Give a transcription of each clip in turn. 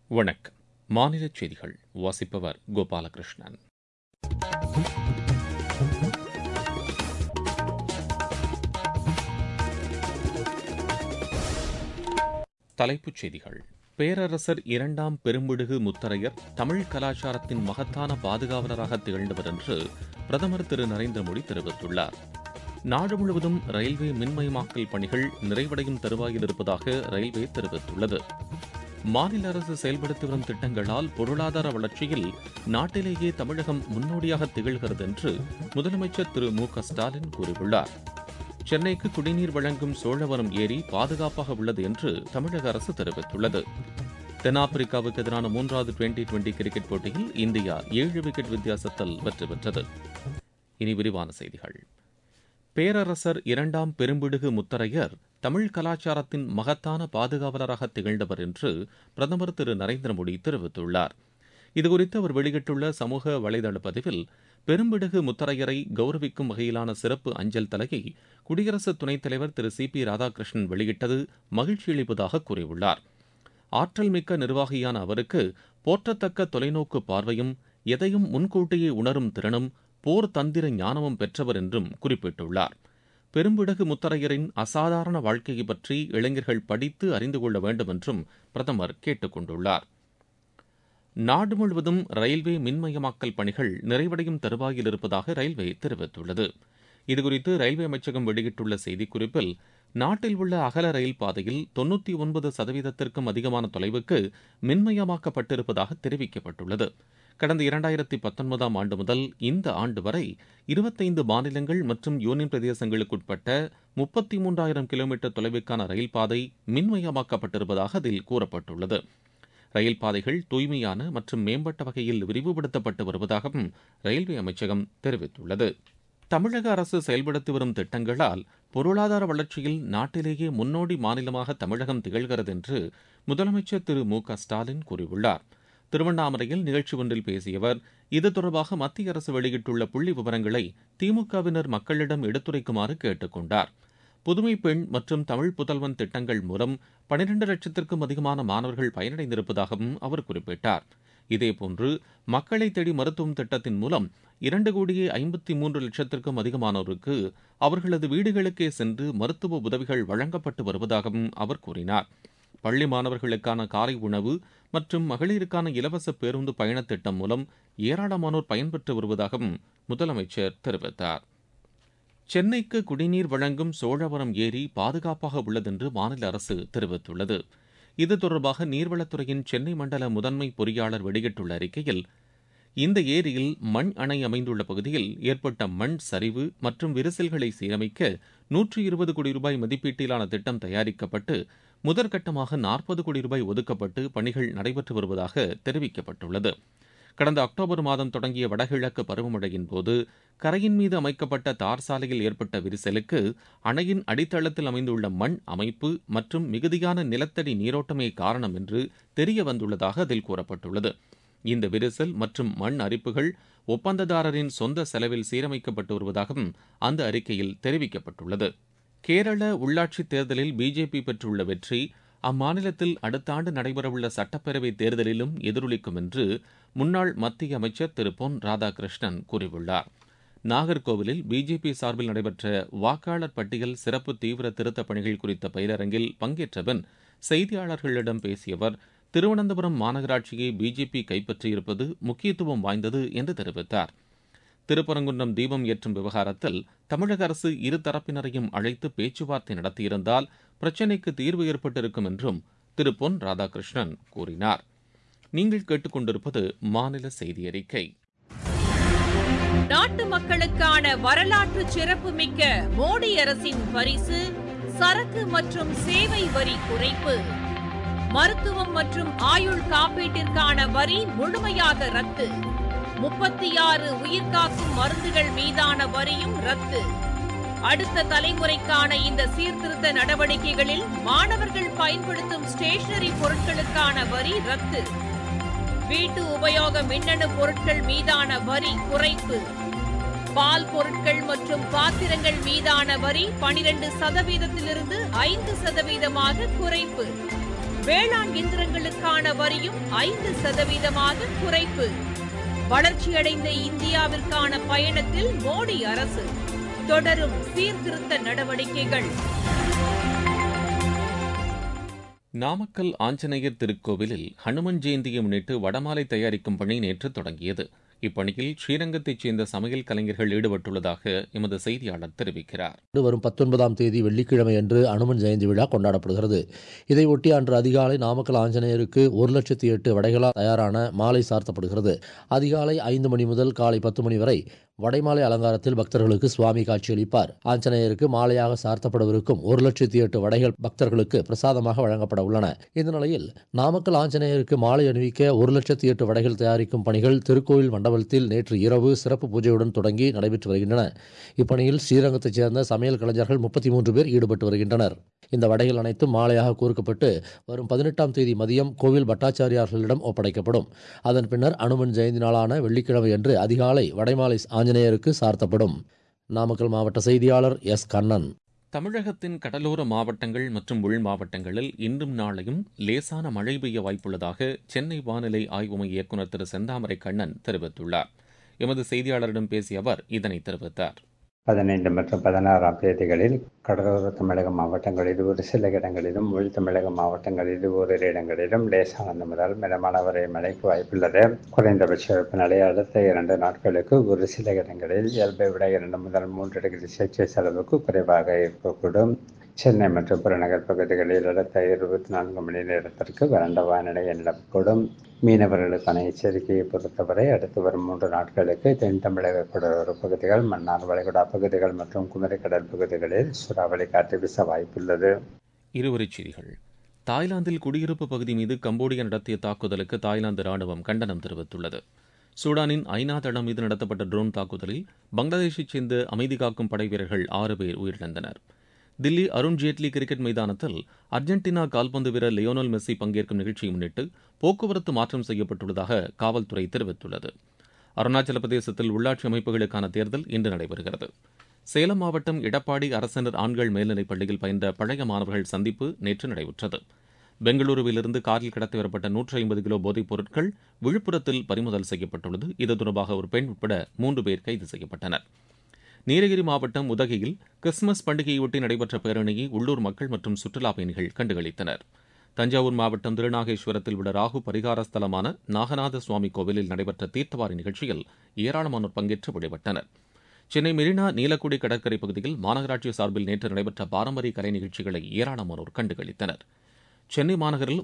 வணக்கம். மாநிலச் செய்திகள் வாசிப்பவர் கோபாலகிருஷ்ணன். தலைப்புச் செய்திகள். பேரரசர் இரண்டாம் பெரும்பிடுகு முத்தரையர் தமிழ் கலாச்சாரத்தின் மகத்தான பாதுகாவலராக திகழ்ந்தவர் என்று பிரதமர் திரு நரேந்திர மோடி தெரிவித்துள்ளார். நாடு முழுவதும் ரயில்வே மின்மயமாக்கல் பணிகள் நிறைவடையும் தருவாயில் இருப்பதாக ரயில்வே தெரிவித்துள்ளது. மாநில அரசு செயல்படுத்தி வரும் திட்டங்களால் பொருளாதார வளர்ச்சியில் நாட்டிலேயே தமிழகம் முன்னோடியாக திகழ்கிறது என்று முதலமைச்சர் திரு மு.க.ஸ்டாலின் கூறியுள்ளார். சென்னைக்கு குடிநீர் வழங்கும் சோழவரம் ஏரி பாதுகாப்பாக உள்ளது என்று தமிழக அரசு தெரிவித்துள்ளது. தென்னாப்பிரிக்காவுக்கு எதிரான 3வது டுவெண்டி கிரிக்கெட் போட்டியில் இந்தியா 7 விக்கெட் வித்தியாசத்தில் வெற்றி பெற்றது. இனி விரிவான செய்திகள். பேரரசர் இரண்டாம் பெரும்பிடுகு முத்தரையர் தமிழ் கலாச்சாரத்தின் மகத்தான பாதுகாவலராக திகழ்ந்தவர் என்று பிரதமர் திரு நரேந்திர மோடி தெரிவித்துள்ளார். இதுகுறித்து அவர் வெளியிட்டுள்ள சமூக வலைதள பதிவில், பெரும்பிடுகு முத்தரையரை கௌரவிக்கும் வகையிலான சிறப்பு அஞ்சல் தலையை குடியரசு துணைத் தலைவர் திரு சி.பி. ராதாகிருஷ்ணன் வெளியிட்டது மகிழ்ச்சியளிப்பதாக கூறியுள்ளார். ஆற்றல் மிக்க நிர்வாகியான அவருக்கு போற்றத்தக்க தொலைநோக்கு பார்வையும் எதையும் முன்கூட்டியே உணரும் திறனும் போர் தந்திர ஞானமும் பெற்றவர் என்றும் குறிப்பிட்டுள்ளார். பெரும்பிடுகு முத்தரையரின் அசாதாரண வாழ்க்கையை பற்றி இளைஞர்கள் படித்து அறிந்து கொள்ள வேண்டும் என்றும் பிரதமர் கேட்டுக் கொண்டுள்ளார். நாடு முழுவதும் ரயில்வே மின்மயமாக்கல் பணிகள் நிறைவடையும் தருவாயில் இருப்பதாக ரயில்வே தெரிவித்துள்ளது. இதுகுறித்து ரயில்வே அமைச்சகம் வெளியிட்டுள்ள செய்திக்குறிப்பில், நாட்டில் உள்ள அகல ரயில் பாதையில் 99% அதிகமான தொலைவுக்கு மின்மயமாக்கப்பட்டிருப்பதாக தெரிவிக்கப்பட்டுள்ளது. கடந்த 2019ஆம் ஆண்டு முதல் இந்த ஆண்டு வரை 25 மாநிலங்கள் மற்றும் யூனியன் பிரதேசங்களுக்குட்பட்ட 33,000 கிலோமீட்டர் தொலைவுக்கான ரயில் பாதை மின்மயமாக்கப்பட்டிருப்பதாக அதில் கூறப்பட்டுள்ளது. ரயில் பாதைகள் தூய்மையான மற்றும் மேம்பட்ட வகையில் விரிவுபடுத்தப்பட்டு வருவதாகவும் ரயில்வே அமைச்சகம் தெரிவித்துள்ளது. தமிழக அரசு செயல்படுத்தி வரும் திட்டங்களால் பொருளாதார வளர்ச்சியில் நாட்டிலேயே முன்னோடி மாநிலமாக தமிழகம் திகழ்கிறது என்று முதலமைச்சர் திரு மு.க.ஸ்டாலின் கூறியுள்ளார். திருவண்ணாமலையில் நிகழ்ச்சி ஒன்றில் பேசிய அவர், இது தொடர்பாக மத்திய அரசு வெளியிட்டுள்ள புள்ளி விவரங்களை திமுகவினர் மக்களிடம் எடுத்துரைக்குமாறு கேட்டுக் கொண்டார். புதுமை பெண் மற்றும் தமிழ் புதல்வன் திட்டங்கள் மூலம் 12 லட்சத்திற்கும் அதிகமான மாணவர்கள் பயனடைந்திருப்பதாகவும் அவர் குறிப்பிட்டார். இதேபோன்று மக்களை தேடி மருத்துவம் திட்டத்தின் மூலம் 2,53 லட்சத்திற்கும் அதிகமானோருக்கு அவர்களது வீடுகளுக்கே சென்று மருத்துவ உதவிகள் வழங்கப்பட்டு வருவதாகவும் அவர் கூறினார். பள்ளி மாணவர்களுக்கான காலை உணவு மற்றும் மகளிருக்கான இலவச பேருந்து பயணத் திட்டம் மூலம் ஏராளமானோர் பயன்பெற்று வருவதாகவும் முதலமைச்சர் தெரிவித்தார். சென்னைக்கு குடிநீர் வழங்கும் சோழவரம் ஏரி பாதுகாப்பாக உள்ளதென்று மாநில அரசு தெரிவித்துள்ளது. இது தொடர்பாக நீர்வளத்துறையின் சென்னை மண்டல முதன்மை பொறியாளர் வெளியிட்டுள்ள அறிக்கையில், இந்த ஏரியில் மண் அணை அமைந்துள்ள பகுதியில் ஏற்பட்ட மண் சரிவு மற்றும் விரிசல்களை சீரமைக்க 120 கோடி ரூபாய் மதிப்பீட்டிலான திட்டம் தயாரிக்கப்பட்டு முதற்கட்டமாக 40 கோடி ரூபாய் ஒதுக்கப்பட்டு பணிகள் நடைபெற்று வருவதாக தெரிவிக்கப்பட்டுள்ளது. கடந்த அக்டோபர் மாதம் தொடங்கிய வடகிழக்கு பருவமழையின் போது கரையின் மீது அமைக்கப்பட்ட தார் சாலையில் ஏற்பட்ட விரிசலுக்கு அணையின் அடித்தளத்தில் அமைந்துள்ள மண் அமைப்பு மற்றும் மிகுதியான நிலத்தடி நீரோட்டமே காரணம் என்று தெரிய வந்துள்ளதாக அதில் கூறப்பட்டுள்ளது. இந்த விரிசல் மற்றும் மண் அரிப்புகள் ஒப்பந்ததாரரின் சொந்த செலவில் சீரமைக்கப்பட்டு வருவதாகவும் அந்த அறிக்கையில் தெரிவிக்கப்பட்டுள்ளது. கேரள உள்ளாட்சித் தேர்தலில் பிஜேபி பெற்றுள்ள வெற்றி அம்மாநிலத்தில் அடுத்த ஆண்டு நடைபெறவுள்ள சட்டப்பேரவைத் தேர்தலிலும் எதிரொலிக்கும் என்று முன்னாள் மத்திய அமைச்சர் திரு பொன் ராதாகிருஷ்ணன் கூறியுள்ளார். நாகர்கோவிலில் பிஜேபி சார்பில் நடைபெற்ற வாக்காளர் பட்டியல் சிறப்பு தீவிர திருத்தப் பணிகள் குறித்த பயிலரங்கில் பங்கேற்ற பின் செய்தியாளர்களிடம் பேசிய அவர், திருவனந்தபுரம் மாநகராட்சியை பிஜேபி கைப்பற்றியிருப்பது முக்கியத்துவம் வாய்ந்தது என்று தெரிவித்தார். திருப்பரங்குன்றம் தீபம் ஏற்றும் விவகாரத்தில் தமிழக அரசு இருதரப்பினரையும் அழைத்து பேச்சுவார்த்தை நடத்தியிருந்தால் பிரச்சினைக்கு தீர்வு ஏற்பட்டிருக்கும் என்றும் திரு பொன் ராதாகிருஷ்ணன் கூறினார். நீங்கள் கேட்டுக்கொண்டிருப்பது மாநில செய்தி அறிக்கை. நாட்டு மக்களுக்கான வரலாற்று சிறப்புமிக்க மோடி அரசின் பரிசு சரக்கு மற்றும் சேவை வரி குறைப்பு. மருத்துவம் மற்றும் ஆயுள் காப்பீட்டிற்கான வரி முழுமையாக ரத்து. 36 உயிர்காக்கும் மருந்துகள் மீதான வரியும் ரத்து. அடுத்த தலைமுறைக்கான இந்த சீர்திருத்த நடவடிக்கைகளில் மாணவர்கள் பயன்படுத்தும் ஸ்டேஷனரி பொருட்களுக்கான வரி ரத்து. வீட்டு உபயோக மின்னணு பொருட்கள் மீதான வரி குறைப்பு. பால் பொருட்கள் மற்றும் பாத்திரங்கள் மீதான வரி 12% 5% குறைப்பு. வேளாண் இயந்திரங்களுக்கான வரியும் 5% குறைப்பு. வளர்ச்சியடைந்த இந்தியாவிற்கான பயணத்தில் மோடி அரசு தொடரும் சீர்திருத்த நடவடிக்கைகள். நாமக்கல் ஆஞ்சநேயர் திருக்கோவிலில் ஹனுமன் ஜெயந்தியை முன்னிட்டு வடமாலை தயாரிக்கும் பணி நேற்று தொடங்கியது. இப்பணியில் ஸ்ரீரங்கத்தைச் சேர்ந்த சமையல் கலைஞர்கள் ஈடுபட்டுள்ளதாக எமது செய்தியாளர் தெரிவிக்கிறார். வரும் 19ஆம் தேதி வெள்ளிக்கிழமை அன்று அனுமன் ஜெயந்தி விழா கொண்டாடப்படுகிறது. இதையொட்டி அன்று அதிகாலை நாமக்கல் ஆஞ்சநேயருக்கு 1,08,008 வடைகளால் தயாரான மாலை சார்த்தப்படுகிறது. அதிகாலை 5 மணி முதல் காலை 10 மணி வரை வடைமாலை அலங்காரத்தில் பக்தர்களுக்கு சுவாமி காட்சியளிப்பார். ஆஞ்சநேயருக்கு மாலையாக சார்த்தப்படவிருக்கும் 1,08,008 வடைகள் பக்தர்களுக்கு பிரசாதமாக வழங்கப்பட உள்ளன. இந்த நிலையில் நாமக்கல் ஆஞ்சநேயருக்கு மாலை அணிவிக்க 1,08,008 வடைகள் தயாரிக்கும் பணிகள் திருக்கோயில் மண்டபத்தில் நேற்று இரவு சிறப்பு பூஜையுடன் தொடங்கி நடைபெற்று வருகின்றன. இப்பணியில் ஸ்ரீரங்கத்தைச் சேர்ந்த சமையல் கலைஞர்கள் 33 பேர் ஈடுபட்டு வருகின்றனர். இந்த வடைகள் அனைத்தும் மாலையாக கூறுக்கப்பட்டு வரும் 18ஆம் தேதி மதியம் கோவில் பட்டாச்சாரியார்களிடம் ஒப்படைக்கப்படும். அதன் பின்னர் அனுமன் ஜெயந்தி நாளான வெள்ளிக்கிழமை அன்று அதிகாலை வடைமாலை ஆஞ்சநேயருக்கு சார்த்தப்படும். நாமக்கல் மாவட்ட செய்தியாளர் எஸ். கண்ணன். தமிழகத்தின் கடலோர மாவட்டங்கள் மற்றும் உள் மாவட்டங்களில் இன்றும் நாளையும் லேசான மழை பெய்ய வாய்ப்புள்ளதாக சென்னை வானிலை ஆய்வு மைய இயக்குநர் திரு செந்தாமரை கண்ணன் தெரிவித்துள்ளார். எமது செய்தியாளரிடம் பேசிய அவர் இதனை தெரிவித்தார். 15 மற்றும் 16ஆம் தேதிகளில் கடலோர தமிழக மாவட்டங்களில் ஒரு சில இடங்களிலும் உள் தமிழக மாவட்டங்களில் ஓரிரு இடங்களிலும் லேசானது முதல் மிதமான வரை மழைக்கு வாய்ப்புள்ளது. குறைந்தபட்ச வெப்பநிலை அடுத்த 2 நாட்களுக்கு ஒரு சில இடங்களில் இயல்பை விட 2 முதல் 3 டிகிரி செல்சியஸ் அளவுக்கு குறைவாக இருக்கக்கூடும். சென்னை மற்றும் புறநகர் பகுதிகளில் அடுத்த 24 மணி நேரத்திற்கு வறண்ட வானிலை நிலவக்கூடும். மீனவர்களுக்கான எச்சரிக்கையை பொறுத்தவரை அடுத்து வரும் 3 நாட்களுக்கு தென் தமிழக கடலோர பகுதிகள், மன்னார் வளைகுடா பகுதிகள் மற்றும் குமரிக்கடல் பகுதிகளில் சூறாவளி காற்று வீச வாய்ப்புள்ளது. இருவரிச் செய்திகள். தாய்லாந்தில் குடியிருப்பு பகுதி மீது கம்போடியா நடத்திய தாக்குதலுக்கு தாய்லாந்து ராணுவம் கண்டனம் தெரிவித்துள்ளது. சூடானின் ஐநா தளம் மீது நடத்தப்பட்ட ட்ரோன் தாக்குதலில் பங்களாதேஷைச் சேர்ந்த அமைதி காக்கும் படை வீரர்கள் 6 பேர் உயிரிழந்தனர். தில்லி அருண்ஜேட்லி கிரிக்கெட் மைதானத்தில் அர்ஜென்டினா கால்பந்து வீரர் லியோனல் மெஸ்ஸி பங்கேற்கும் நிகழ்ச்சியை முன்னிட்டு போக்குவரத்து மாற்றம் செய்யப்பட்டுள்ளதாக காவல்துறை தெரிவித்துள்ளது. அருணாச்சல பிரதேசத்தில் உள்ளாட்சி அமைப்புகளுக்கான தேர்தல் இன்று நடைபெறுகிறது. சேலம் மாவட்டம் எடப்பாடி அரசினர் ஆண்கள் மேல்நிலைப் பள்ளியில் பயின்ற பழைய மாணவர்கள் சந்திப்பு நேற்று நடைபெற்றது. பெங்களூருவிலிருந்து காரில் கடத்தி வரப்பட்ட 150 கிலோ போதைப் பொருட்கள் விழுப்புரத்தில் பறிமுதல் செய்யப்பட்டுள்ளது. இது தொடர்பாக ஒரு பெண் உட்பட 3 பேர் கைது செய்யப்பட்டனர். நீலகிரி மாவட்டம் உதகையில் கிறிஸ்துமஸ் பண்டிகையொட்டி நடைபெற்ற பேரணியை உள்ளூர் மக்கள் மற்றும் சுற்றுலாப் பயணிகள் கண்டுகளித்தனர். தஞ்சாவூர் மாவட்டம் திருநாகேஸ்வரத்தில் உள்ள ராகு பரிகார ஸ்தலமான நாகநாத சுவாமி கோவிலில் நடைபெற்ற தீர்த்தவாரி நிகழ்ச்சியில் ஏராளமானோர் பங்கேற்று வழிபட்டனர். சென்னை மெரினா நீலக்குடி கடற்கரை பகுதியில் மாநகராட்சி சார்பில் நேற்று நடைபெற்ற பாரம்பரிய கலை நிகழ்ச்சிகளை ஏராளமானோர் கண்டுகளித்தனர். சென்னை மாநகரில்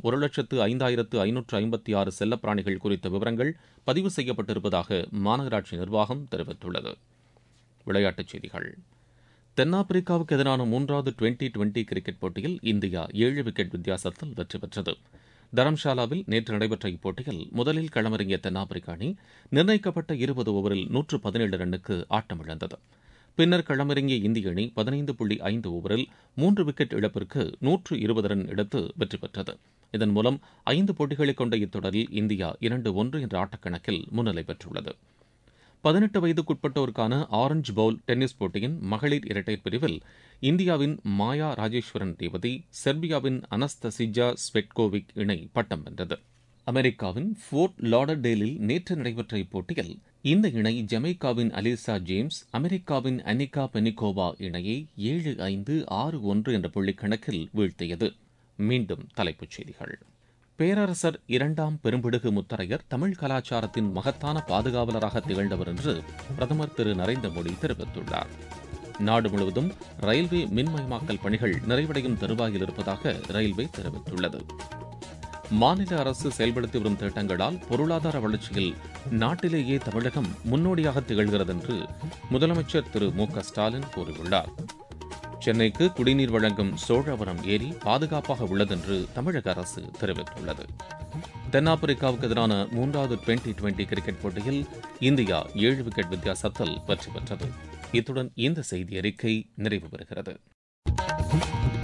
1,05,556 செல்லப்பிராணிகள் குறித்த விவரங்கள் பதிவு செய்யப்பட்டிருப்பதாக மாநகராட்சி நிர்வாகம் தெரிவித்துள்ளது. விளையாட்டுச் செய்திகள். தென்னாப்பிரிக்காவுக்கு எதிரான 3வது டுவெண்டி கிரிக்கெட் போட்டியில் இந்தியா 7 விக்கெட் வித்தியாசத்தில் வெற்றி பெற்றது. தரம்ஷாலாவில் நேற்று நடைபெற்ற இப்போட்டியில் முதலில் களமிறங்கிய தென்னாப்பிரிக்க அணி நிர்ணயிக்கப்பட்ட 20 ஓவரில் 117 ரன்னுக்கு ஆட்டமிழந்தது. பின்னர் களமிறங்கிய இந்திய அணி 15.5 ஓவரில் 3 விக்கெட் இழப்பிற்கு 120 ரன் எடுத்து வெற்றி பெற்றது. இதன் மூலம் 5 போட்டிகளை கொண்ட இத்தொடரில் இந்தியா 2-1 என்ற ஆட்டக்கணக்கில் முன்னிலை பெற்றுள்ளது. 18 வயதுக்குட்பட்டோருக்கான ஆரஞ்ச் பவுல் டென்னிஸ் போட்டியின் மகளிர் இரட்டையர் பிரிவில் இந்தியாவின் மாயா ராஜேஸ்வரன் ரேவதி செர்பியாவின் அனஸ்தசிஜா ஸ்வெட்கோவிக் இணை பட்டம் வென்றது. அமெரிக்காவின் ஃபோர்ட் லாடர்டேலில் நேற்று நடைபெற்ற இப்போட்டியில் இந்த இணை ஜமைக்காவின் அலிசா ஜேம்ஸ் அமெரிக்காவின் அனிகா பெனிகோவா இணையை 7-5, 6-1 என்ற புள்ளிக்கணக்கில் வீழ்த்தியது. மீண்டும் தலைப்புச் செய்திகள். பேரரசர் 2ஆம் பெரும்பிடுகு முத்தரையர் தமிழ் கலாச்சாரத்தின் மகத்தான பாதுகாவலராக திகழ்ந்தவர் என்று பிரதமர் திரு நரேந்திர மோடி தெரிவித்துள்ளார். நாடு முழுவதும் ரயில்வே மின்மயமாக்கல் பணிகள் நிறைவடையும் தருவாயில் இருப்பதாக ரயில்வே தெரிவித்துள்ளது. மாநில அரசு செயல்படுத்தி வரும் திட்டங்களால் பொருளாதார வளர்ச்சியில் நாட்டிலேயே தமிழகம் முன்னோடியாக திகழ்கிறது என்று முதலமைச்சர் திரு மு.க. ஸ்டாலின் கூறியுள்ளார். சென்னைக்கு குடிநீர் வழங்கும் சோழவரம் ஏரி பாதுகாப்பாக உள்ளது என்று தமிழக அரசு தெரிவித்துள்ளது. தென்னாப்பிரிக்காவுக்கு எதிரான 3வது டுவெண்டி கிரிக்கெட் போட்டியில் இந்தியா 7 விக்கெட் வித்தியாசத்தில் வெற்றி பெற்றது. இத்துடன் இந்த செய்தி அறிக்கை நிறைவு பெறுகிறது.